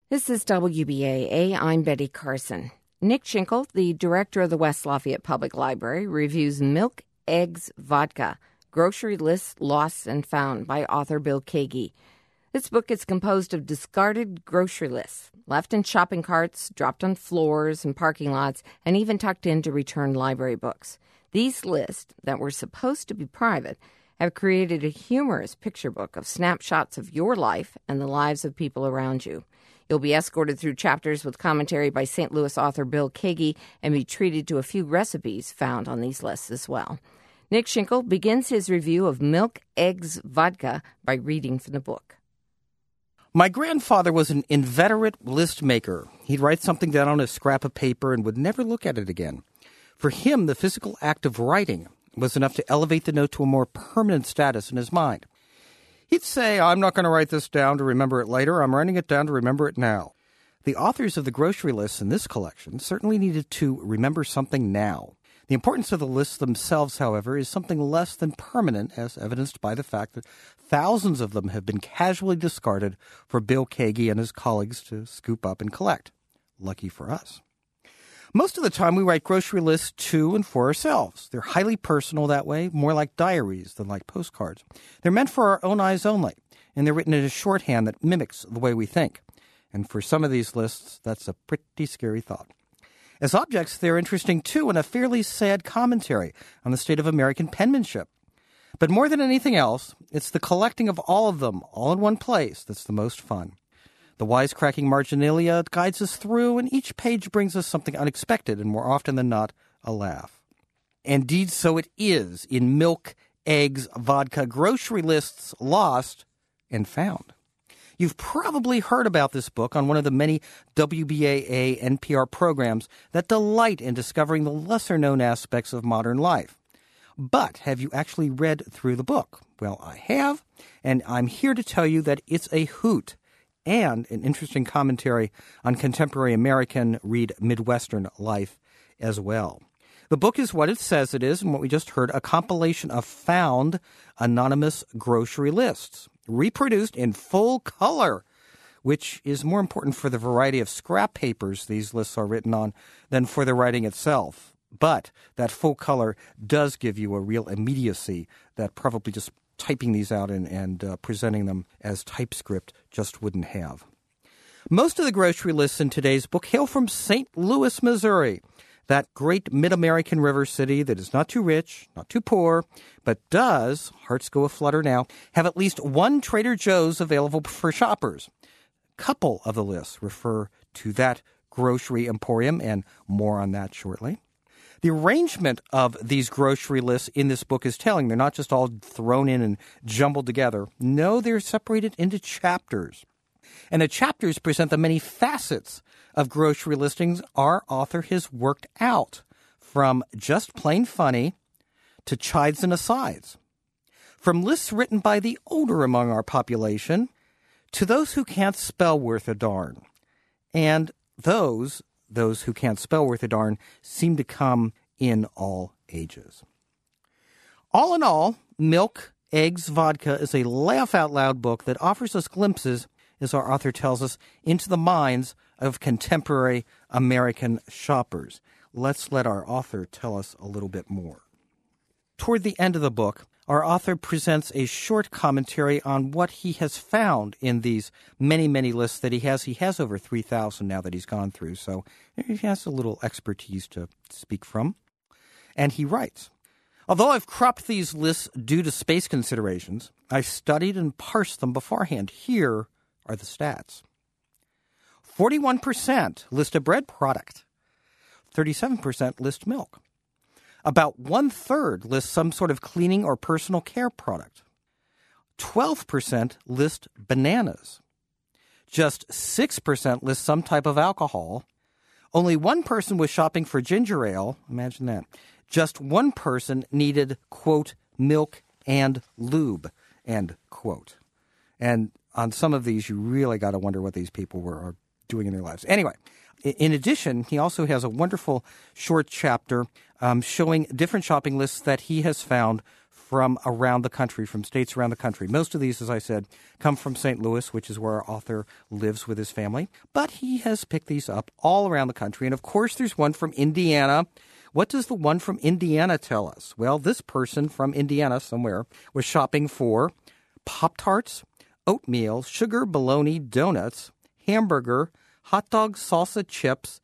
This is WBAA. I'm Betty Carson. Nick Schinkel, the director of the West Lafayette Public Library, reviews Milk, Eggs, Vodka, Grocery Lists Lost and Found by author Bill Kagi. This book is composed of discarded grocery lists, left in shopping carts, dropped on floors and parking lots, and even tucked into returned library books. These lists, that were supposed to be private, have created a humorous picture book of snapshots of your life and the lives of people around you. You'll be escorted through chapters with commentary by St. Louis author Bill Kagi and be treated to a few recipes found on these lists as well. Nick Schinkel begins his review of Milk, Eggs, Vodka by reading from the book. My grandfather was an inveterate list maker. He'd write something down on a scrap of paper and would never look at it again. For him, the physical act of writing was enough to elevate the note to a more permanent status in his mind. He'd say, I'm not going to write this down to remember it later. I'm writing it down to remember it now. The authors of the grocery lists in this collection certainly needed to remember something now. The importance of the lists themselves, however, is something less than permanent, as evidenced by the fact that thousands of them have been casually discarded for Bill Kagi and his colleagues to scoop up and collect. Lucky for us. Most of the time, we write grocery lists to and for ourselves. They're highly personal that way, more like diaries than like postcards. They're meant for our own eyes only, and they're written in a shorthand that mimics the way we think. And for some of these lists, that's a pretty scary thought. As objects, they're interesting, too, and a fairly sad commentary on the state of American penmanship. But more than anything else, it's the collecting of all of them, all in one place, that's the most fun. The wisecracking marginalia guides us through, and each page brings us something unexpected, and more often than not, a laugh. Indeed, so it is in Milk, Eggs, Vodka, Grocery Lists Lost and Found. You've probably heard about this book on one of the many WBAA NPR programs that delight in discovering the lesser-known aspects of modern life. But have you actually read through the book? Well, I have, and I'm here to tell you that it's a hoot. And an interesting commentary on contemporary American, read Midwestern life as well. The book is what it says it is, and what we just heard, a compilation of found anonymous grocery lists, reproduced in full color, which is more important for the variety of scrap papers these lists are written on than for the writing itself. But that full color does give you a real immediacy that probably just typing these out and presenting them as typescript just wouldn't have. Most of the grocery lists in today's book hail from St. Louis, Missouri, that great mid-American river city that is not too rich, not too poor, but does, hearts go aflutter now, have at least one Trader Joe's available for shoppers. A couple of the lists refer to that grocery emporium, and more on that shortly. The arrangement of these grocery lists in this book is telling. They're not just all thrown in and jumbled together. No, they're separated into chapters. And the chapters present the many facets of grocery listings our author has worked out, from just plain funny to chides and asides. From lists written by the older among our population to those who can't spell worth a darn. And those who can't spell worth a darn seem to come in all ages. All in all, Milk, Eggs, Vodka is a laugh-out-loud book that offers us glimpses, as our author tells us, into the minds of contemporary American shoppers. Let's let our author tell us a little bit more. Toward the end of the book, our author presents a short commentary on what he has found in these many, many lists that he has. He has over 3,000 now that he's gone through, so he has a little expertise to speak from. And he writes, although I've cropped these lists due to space considerations, I studied and parsed them beforehand. Here are the stats. 41% list a bread product. 37% list milk. About 1/3 list some sort of cleaning or personal care product. 12% list bananas. Just 6% list some type of alcohol. Only one person was shopping for ginger ale. Imagine that. Just one person needed, quote, milk and lube, end quote. And on some of these, you really got to wonder what these people are doing in their lives. Anyway, in addition, he also has a wonderful short chapter showing different shopping lists that he has found from around the country, from states around the country. Most of these, as I said, come from St. Louis, which is where our author lives with his family. But he has picked these up all around the country. And, of course, there's one from Indiana. What does the one from Indiana tell us? Well, this person from Indiana somewhere was shopping for Pop-Tarts, oatmeal, sugar, bologna, donuts, hamburger, hot dog, salsa, chips,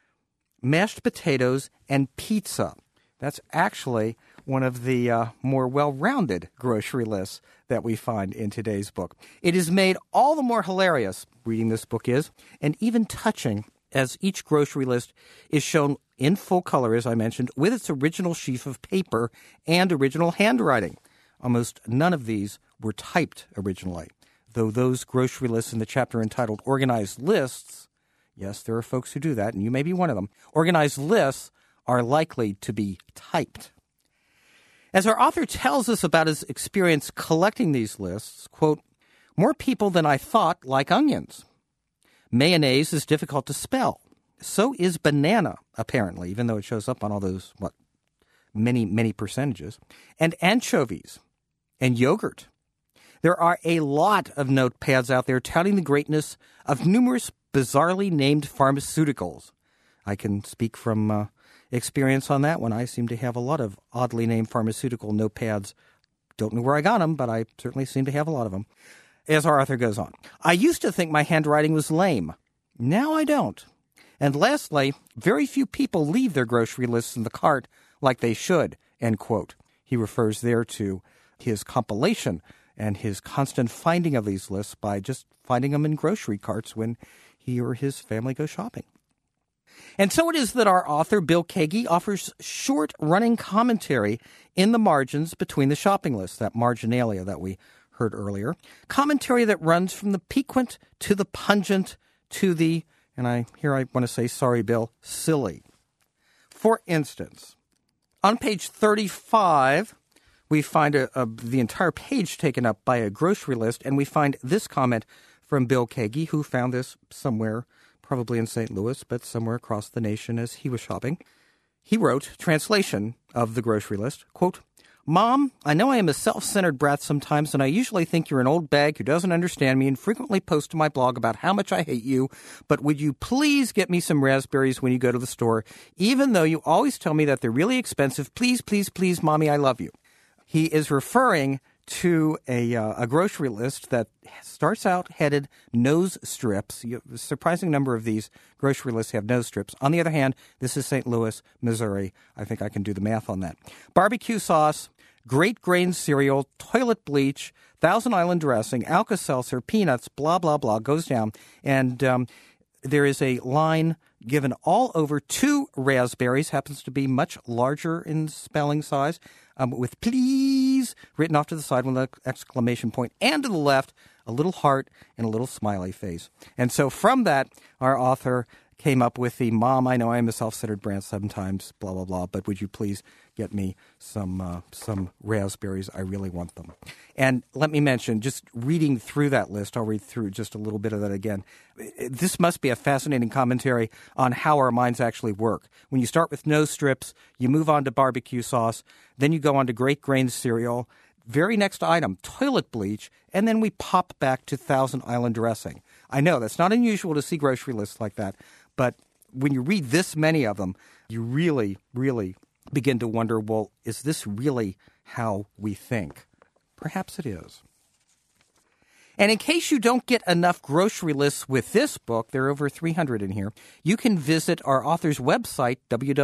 mashed potatoes, and pizza. That's actually one of the more well-rounded grocery lists that we find in today's book. It is made all the more hilarious, reading this book is, and even touching, as each grocery list is shown in full color, as I mentioned, with its original sheaf of paper and original handwriting. Almost none of these were typed originally, though those grocery lists in the chapter entitled Organized Lists, yes, there are folks who do that, and you may be one of them, organized lists are likely to be typed. As our author tells us about his experience collecting these lists, quote, more people than I thought like onions. Mayonnaise is difficult to spell. So is banana, apparently, even though it shows up on all those, many percentages. And anchovies and yogurt. There are a lot of notepads out there touting the greatness of numerous bizarrely named pharmaceuticals. I can speak from experience on that one. I seem to have a lot of oddly named pharmaceutical notepads. Don't know where I got them, but I certainly seem to have a lot of them. As our author goes on, I used to think my handwriting was lame. Now I don't. And lastly, very few people leave their grocery lists in the cart like they should, end quote. He refers there to his compilation and his constant finding of these lists by just finding them in grocery carts when he or his family go shopping. And so it is that our author, Bill Kagi, offers short running commentary in the margins between the shopping lists, that marginalia that we heard earlier. Commentary that runs from the piquant to the pungent to the, and I want to say, sorry, Bill, silly. For instance, on page 35, we find the entire page taken up by a grocery list, and we find this comment from Bill Kagi, who found this somewhere, probably in St. Louis, but somewhere across the nation as he was shopping. He wrote, translation of the grocery list, quote, Mom, I know I am a self-centered brat sometimes, and I usually think you're an old bag who doesn't understand me and frequently post to my blog about how much I hate you, but would you please get me some raspberries when you go to the store, even though you always tell me that they're really expensive. Please, please, please, Mommy, I love you. He is referring to a grocery list that starts out headed nose strips. A surprising number of these grocery lists have nose strips. On the other hand, this is St. Louis, Missouri. I think I can do the math on that. Barbecue sauce, Great Grain cereal, toilet bleach, Thousand Island dressing, Alka-Seltzer, peanuts, blah, blah, blah, goes down. And there is a line given all over 2 raspberries, happens to be much larger in spelling size, with please written off to the side with an exclamation point, and to the left, a little heart and a little smiley face. And so from that, our author came up with the Mom, I know I am a self-centered brat sometimes, blah, blah, blah, but would you please get me some raspberries? I really want them. And let me mention, just reading through that list, I'll read through just a little bit of that again. This must be a fascinating commentary on how our minds actually work. When you start with nose strips, you move on to barbecue sauce, then you go on to Great Grain cereal, very next item, toilet bleach, and then we pop back to Thousand Island dressing. I know that's not unusual to see grocery lists like that, but when you read this many of them, you really, really begin to wonder, well, is this really how we think? Perhaps it is. And in case you don't get enough grocery lists with this book, there are over 300 in here, you can visit our author's website,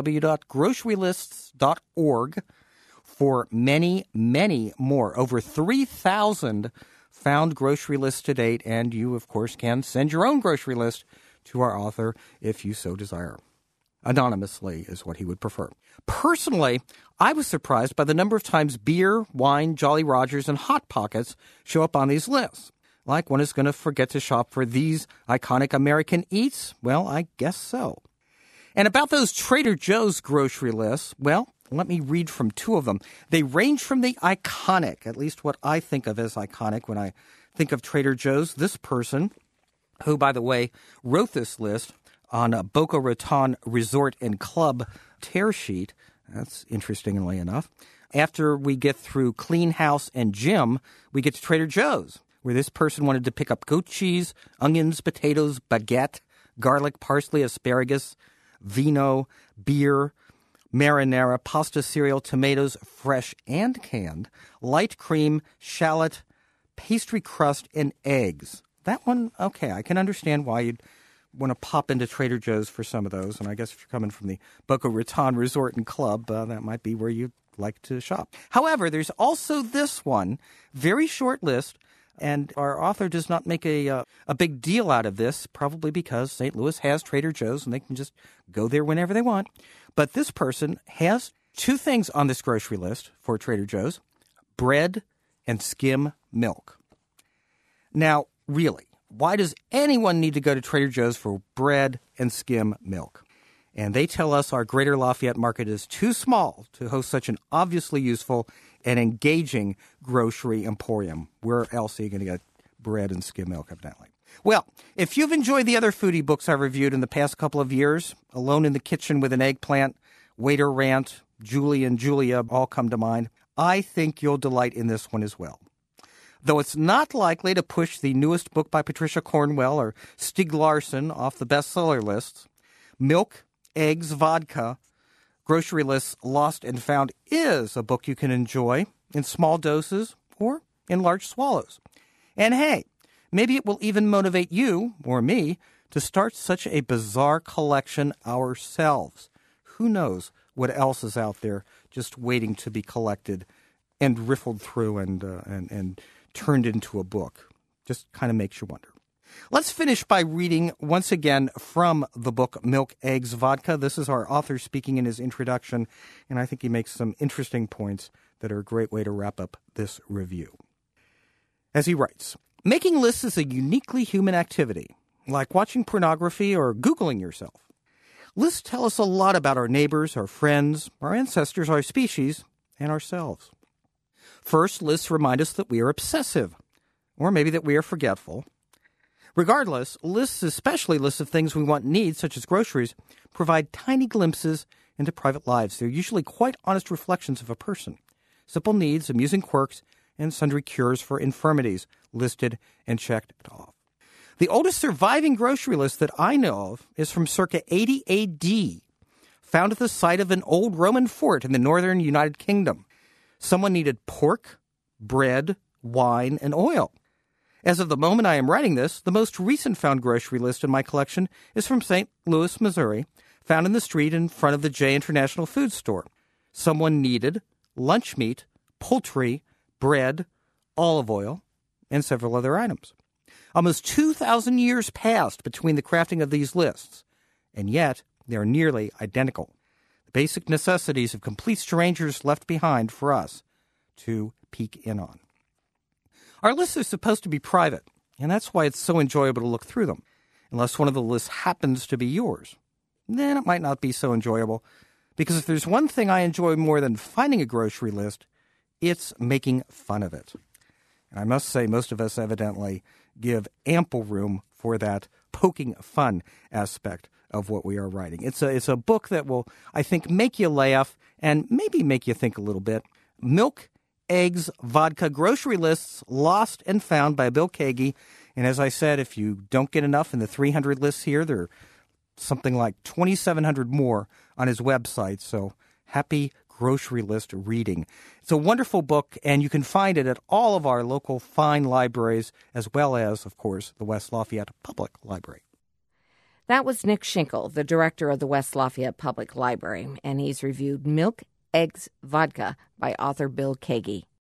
www.grocerylists.org, for many, many more. Over 3,000 found grocery lists to date, and you, of course, can send your own grocery list to our author if you so desire. Anonymously is what he would prefer. Personally, I was surprised by the number of times beer, wine, Jolly Rogers, and Hot Pockets show up on these lists. Like one is going to forget to shop for these iconic American eats? Well, I guess so. And about those Trader Joe's grocery lists, well, let me read from 2 of them. They range from the iconic, at least what I think of as iconic when I think of Trader Joe's. This person, who, by the way, wrote this list on a Boca Raton Resort and Club tear sheet. That's interestingly enough. After we get through Clean House and Jim, we get to Trader Joe's, where this person wanted to pick up goat cheese, onions, potatoes, baguette, garlic, parsley, asparagus, vino, beer, marinara, pasta, cereal, tomatoes, fresh and canned, light cream, shallot, pastry crust, and eggs. That one, okay, I can understand why you'd want to pop into Trader Joe's for some of those. And I guess if you're coming from the Boca Raton Resort and Club, that might be where you'd like to shop. However, there's also this one, very short list, and our author does not make a big deal out of this, probably because St. Louis has Trader Joe's and they can just go there whenever they want. But this person has two things on this grocery list for Trader Joe's: bread and skim milk. Now, really, why does anyone need to go to Trader Joe's for bread and skim milk? And they tell us our Greater Lafayette market is too small to host such an obviously useful and engaging grocery emporium. Where else are you going to get bread and skim milk, evidently? Well, if you've enjoyed the other foodie books I've reviewed in the past couple of years, Alone in the Kitchen with an Eggplant, Waiter Rant, Julie and Julia all come to mind, I think you'll delight in this one as well. Though it's not likely to push the newest book by Patricia Cornwell or Stieg Larsson off the bestseller lists, Milk, Eggs, Vodka, Grocery Lists Lost and Found is a book you can enjoy in small doses or in large swallows. And hey, maybe it will even motivate you, or me, to start such a bizarre collection ourselves. Who knows what else is out there just waiting to be collected and riffled through and turned into a book. Just kind of makes you wonder. Let's finish by reading once again from the book Milk, Eggs, Vodka. This is our author speaking in his introduction, and I think he makes some interesting points that are a great way to wrap up this review. As he writes, making lists is a uniquely human activity, like watching pornography or Googling yourself. Lists tell us a lot about our neighbors, our friends, our ancestors, our species, and ourselves. First, lists remind us that we are obsessive, or maybe that we are forgetful. Regardless, lists, especially lists of things we want and need, such as groceries, provide tiny glimpses into private lives. They're usually quite honest reflections of a person. Simple needs, amusing quirks, and sundry cures for infirmities listed and checked off. The oldest surviving grocery list that I know of is from circa 80 A.D., found at the site of an old Roman fort in the northern United Kingdom. Someone needed pork, bread, wine, and oil. As of the moment I am writing this, the most recent found grocery list in my collection is from St. Louis, Missouri, found in the street in front of the J International Food Store. Someone needed lunch meat, poultry, bread, olive oil, and several other items. Almost 2,000 years passed between the crafting of these lists, and yet they are nearly identical. The basic necessities of complete strangers left behind for us to peek in on. Our lists are supposed to be private, and that's why it's so enjoyable to look through them. Unless one of the lists happens to be yours, then it might not be so enjoyable, because if there's one thing I enjoy more than finding a grocery list, it's making fun of it. And I must say, most of us evidently give ample room for that poking fun aspect of what we are writing. It's a book that will, I think, make you laugh and maybe make you think a little bit. Milk, Eggs, Vodka, Grocery Lists Lost and Found by Bill Kagi. And as I said, if you don't get enough in the 300 lists here, there are something like 2,700 more on his website. So happy grocery list reading. It's a wonderful book, and you can find it at all of our local fine libraries, as well as, of course, the West Lafayette Public Library. That was Nick Schinkel, the director of the West Lafayette Public Library, and he's reviewed Milk, Eggs, Vodka by author Bill Kagi.